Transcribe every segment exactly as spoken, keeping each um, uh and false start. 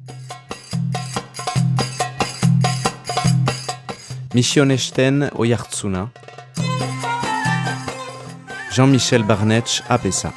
Misionesten oihartzuna, Jean-Michel Barnetx apesa.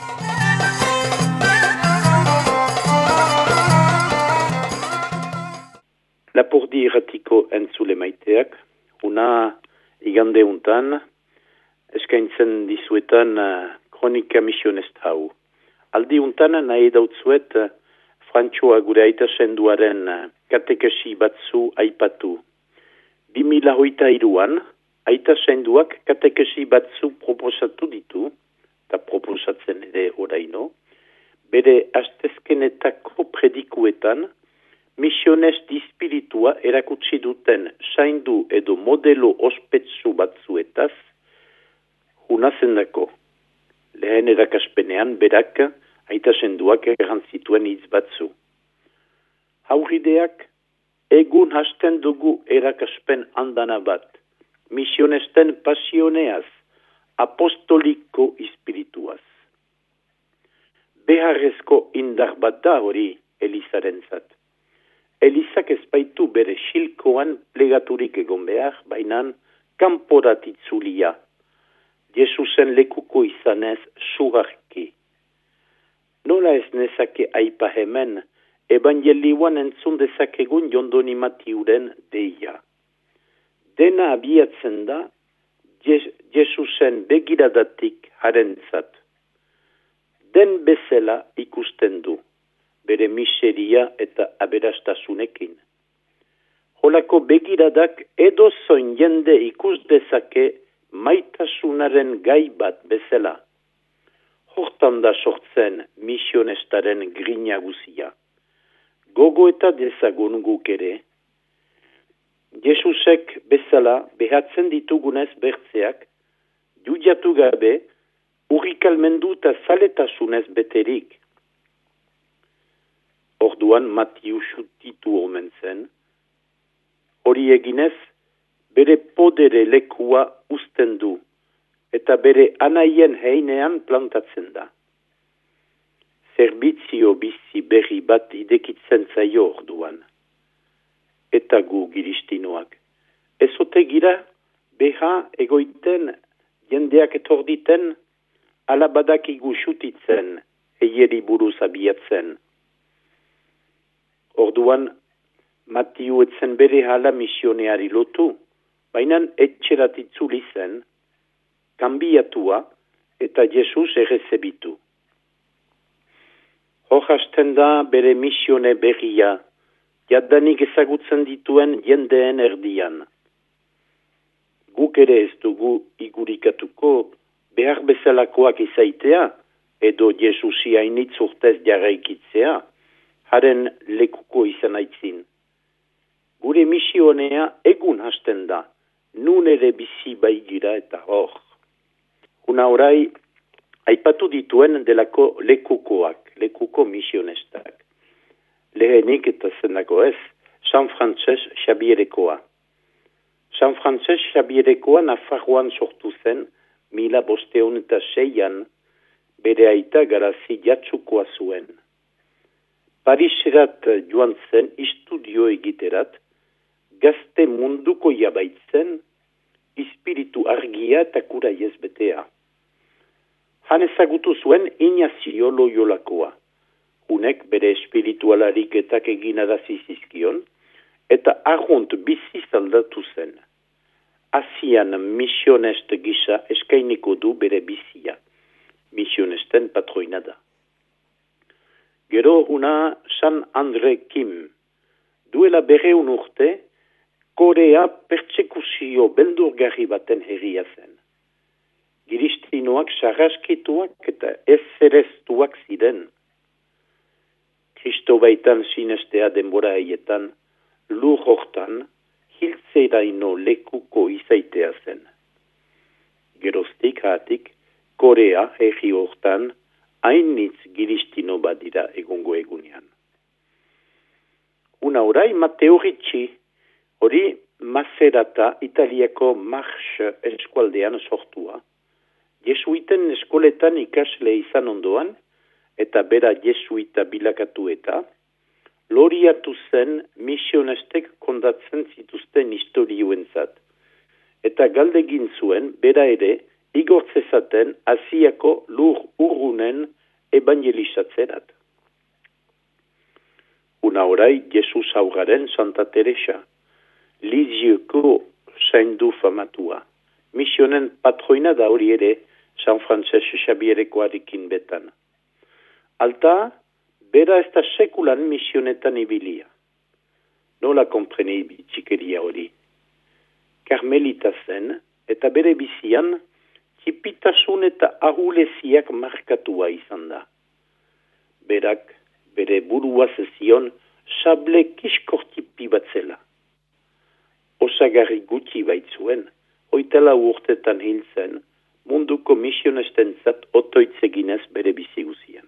Lapurdi irratiko entzule maiteak, una igande untan, eskaintzen dizuetan uh, kronika misionest hau. Aldi untan nahi dautzuet uh, Frantxoa gure aita senduaren uh, katekesi batzu aipatu. bi mila hogeita hiruan, aita senduak katekesi batzu proposatu ditu, eta proposatzen ere oraino, bere astezkenetako predikuetan, misiones dispiritua erakutsi duten saindu edo modelo ospetsu batzuetaz, hunazen dako. Lehen erakaspenean berak aita senduak errantzituen hitz batzu. Haurideak, egun hasten dugu erakaspen andana bat, misionesten pasioneaz, apostoliko espirituaz. Beharrezko indar bat da hori Elizaren zat. Elizak ezbaitu bere xilkoan plegaturik egon behar, bainan kanporatitzulia. Jesusen lekuko izanez sugarki. Nola ez nezake aipa hemen, evangelioan entzun dezakegun jondoni Matiuren deia. Dena abiatzen da, Jesusen begiradatik harentzat. Den bezala ikusten du, bere miseria eta aberastasunekin. Holako begiradak edozoin jende ikus dezake maitasunaren gai bat bezala. Hortan da sortzen misionestaren grina guzia. Gogo eta dezagun guk ere, Jesusek bezala behatzen ditugunez bertzeak, judiatu gabe, urrikalmendu eta zaletasunez beterik. Orduan Matiu xutitu omen zen, hori eginez, bere podere lekua usten du, eta bere anaien heinean plantatzen da. Zerbizio bizi berri bat idekitzen zaio orduan. Eta gu giristinoak. Ezote gira, beha egoiten, jendeak etorditen, alabadakigu xutitzen, heieri buruz abiatzen. Orduan, Matiu etzen bere hala misioneari lotu, bainan etxeratitzuli zen, kanbiatua eta Jesus errezebitu. Hor hasten da bere misione berria, jadanik ezagutzen dituen jendeen erdian. Guk ere ez dugu igurikatuko behar bezalakoak izaitea, edo Jesusi hainitz urtez jarraikitzea, haren lekuko izan aitzin. Gure misionea egun hasten da, nun ere bizi baigira eta hor. Una orai, aipatu dituen delako lekukoak, lekuko misionestak. Lehenik eta zenako ez, San Frances Xabierekoa. San Frances Xabierekoa Nafarroan sortu zen, mila bosteun eta seian, bere aita garazi jatsukoa zuen. Pariserat joan zen istudio egiterat, gazte munduko jabaitzen, espiritu argia eta kura jezbetea. Han ezagutu zuen Ignazio Loyolakoa. Hunek bere espiritualariketak egin adazizizkion, eta arrunt bizi zaldatu zen. Asian misionest gisa eskainiko du bere bizia. Misionesten patroina da. Gero una San Andre Kim. Duela berreun urte, Korea pertsekuzio beldurgarri baten herria zen. Giristinoak sarraskituak eta ezereztuak ziren. Kristo baitan sinestea denbora haietan, lur hortan, hiltzeraino lekuko izaitea zen. Geroztik hatik, Korea herri hortan, hainitz giristino badira egongo egunean. Una orai Mateo Ricci, hori Macerata Italiako Marx eskualdean sortua, Jesuiten eskoletan ikasle izan ondoan, eta bera jesuita bilakatu eta, loriatu zen misionestek kondatzen zituzten historioentzat. Eta galdegin zuen, bera ere, igortzezaten Asiako lur urrunen evangelizatzerat. Una orai, Jesus aurraren Santa Teresa, Lizioko zaindu famatua. Misionen patroina da hori ere, San Frances Xabierekoarekin betan. Alta, bera ez da sekulan misionetan ibilia. Nola kompreni txikeria hori. Karmelita zen, eta bere bizian, txipitasun eta ahuleziak markatua izan da. Berak, bere burua zezion, sable kiskortipi batzela. Osagarri gutxi baitzuen, hoitela urtetan hil zen, munduko misionestentzat otoitzeginez bere bizi guzian.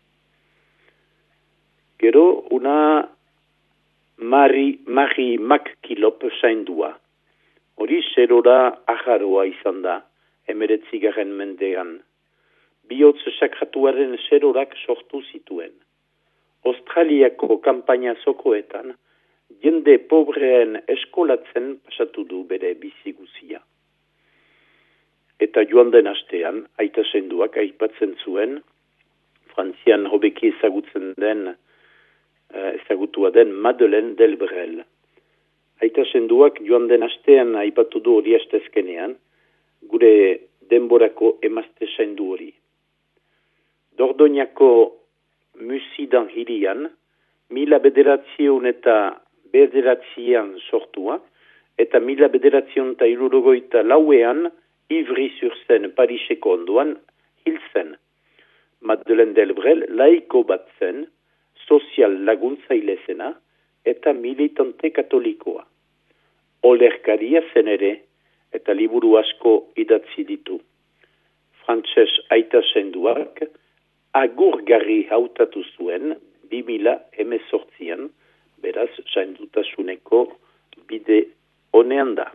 Gero, una Mari, Mari Makkilop zaindua. Hori zerora aharoa izan da, emeretzigaren mendean. Bihotz sakratuaren zerorak sortu zituen. Australiako kampaina zokoetan, jende pobreen eskolatzen pasatu du bere bizi guzia. Eta joan den astean, aita zenduak aipatzen zuen, Frantzian hobeki ezagutzen den, ezagutua den Madeleine Delbrel. Aita zenduak joan den astean aipatu du hori astezkenean, gure denborako emazte zaindu hori. Dordoñako Musidan hirian, mila bederatzion eta bederatzian sortua, eta mila bederatzion eta irurogoita lauean, Ivry-sur-Seine Pariseko ondoan, hil zen. Madeleine Delbrel laiko bat zen, sozial laguntzaile zena, eta militante katolikoa. Olerkaria zen ere, eta liburu asko idatzi ditu. Frantses aita zenduak, agurgarri hautatu zuen, bi mila hemezortzian, beraz, zaindutasuneko bide honean da.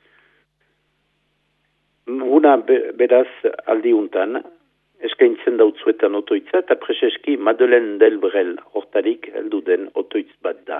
Una beraz aldiuntan, eskaintzen dautzuetan otoitza, eta preseski Madeleine Delbrel hortarik heldu den otoitz bat da.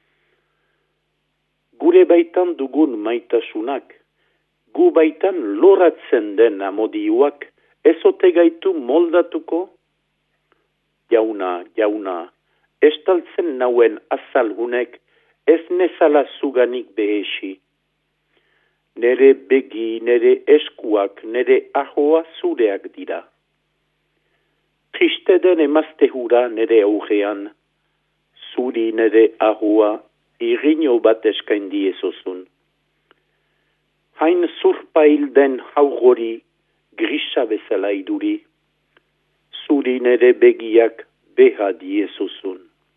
Gure baitan dugun maitasunak, gu baitan loratzen den amodioak, ezote gaitu moldatuko? Jauna, jauna, estaltzen nauen azalhunek ez nezala zuganik behesi. Nere begi, nere eskuak, nere ahoa zureak dira. Triste den emazte hura nere aurrean, zuri nere ahoa irriño bat eskaindi ezozun. Hain zurpail den haugori grisa bezala iduri, zuri nere begiak beha diezozun.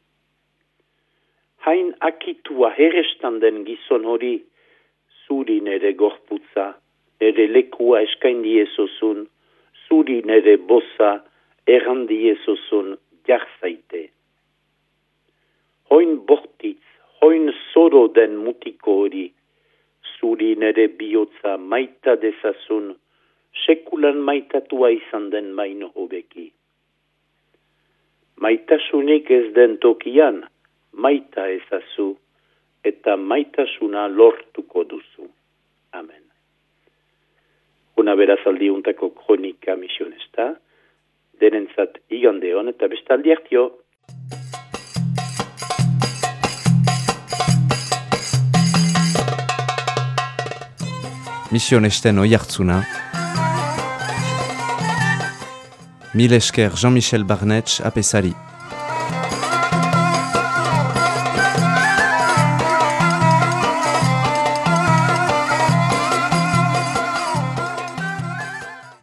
Hain akitua herrestan den gizon hori, zuri nere gorputza, nere lekua eskaindi ezozun, zuri nere bossa errandi ezozun jarzaite. Hoin bortitz, hoin zoro den mutiko hori, zuri nere bihotza maita dezazun, sekulan maitatua izan den maino hobeki. Maitasunik ez den tokian, maita ezazu, eta maitasuna lortuko duzu. Amen. Una beraz aldiuntako kronika misionesta, denentzat igande hon eta bestaldi hartio. Misionesten oihartzuna. Mil esker Jean-Michel Barnetx apesari.